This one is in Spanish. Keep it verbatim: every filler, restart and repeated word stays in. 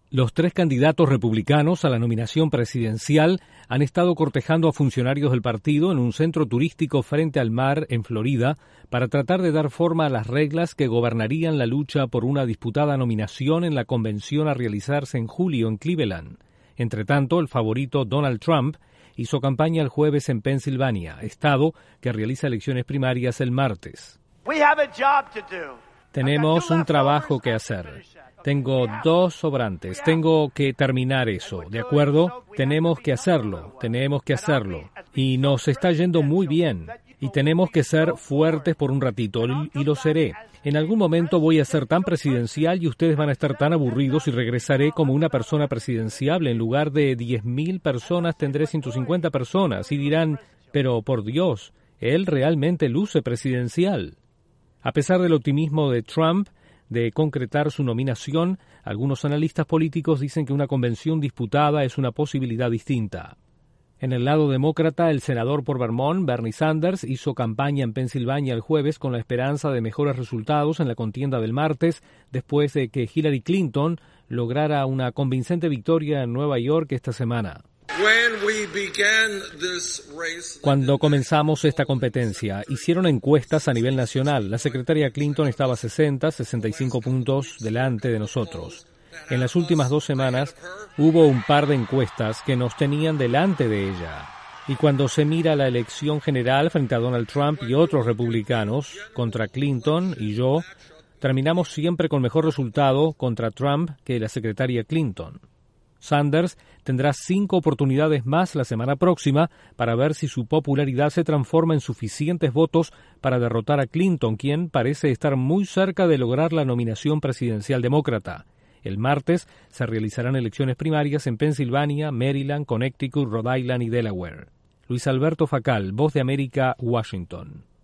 Los tres candidatos republicanos a la nominación presidencial han estado cortejando a funcionarios del partido en un centro turístico frente al mar en Florida para tratar de dar forma a las reglas que gobernarían la lucha por una disputada nominación en la convención a realizarse en julio en Cleveland. Entretanto, el favorito Donald Trump hizo campaña el jueves en Pensilvania, estado que realiza elecciones primarias el martes. Tenemos un trabajo que hacer. Tengo dos sobrantes, tengo que terminar eso, ¿de acuerdo? Tenemos que hacerlo, tenemos que hacerlo. Y nos está yendo muy bien. Y tenemos que ser fuertes por un ratito, y lo seré. En algún momento voy a ser tan presidencial y ustedes van a estar tan aburridos y regresaré como una persona presidenciable. En lugar de diez mil personas tendré ciento cincuenta personas y dirán, pero por Dios, él realmente luce presidencial. A pesar del optimismo de Trump de concretar su nominación, algunos analistas políticos dicen que una convención disputada es una posibilidad distinta. En el lado demócrata, el senador por Vermont, Bernie Sanders, hizo campaña en Pensilvania el jueves con la esperanza de mejores resultados en la contienda del martes, después de que Hillary Clinton lograra una convincente victoria en Nueva York esta semana. Cuando comenzamos esta competencia, hicieron encuestas a nivel nacional. La secretaria Clinton estaba a sesenta, sesenta y cinco puntos delante de nosotros. En las últimas dos semanas hubo un par de encuestas que nos tenían delante de ella. Y cuando se mira la elección general frente a Donald Trump y otros republicanos contra Clinton y yo, terminamos siempre con mejor resultado contra Trump que la secretaria Clinton. Sanders tendrá cinco oportunidades más la semana próxima para ver si su popularidad se transforma en suficientes votos para derrotar a Clinton, quien parece estar muy cerca de lograr la nominación presidencial demócrata. El martes se realizarán elecciones primarias en Pensilvania, Maryland, Connecticut, Rhode Island y Delaware. Luis Alberto Facal, Voz de América, Washington.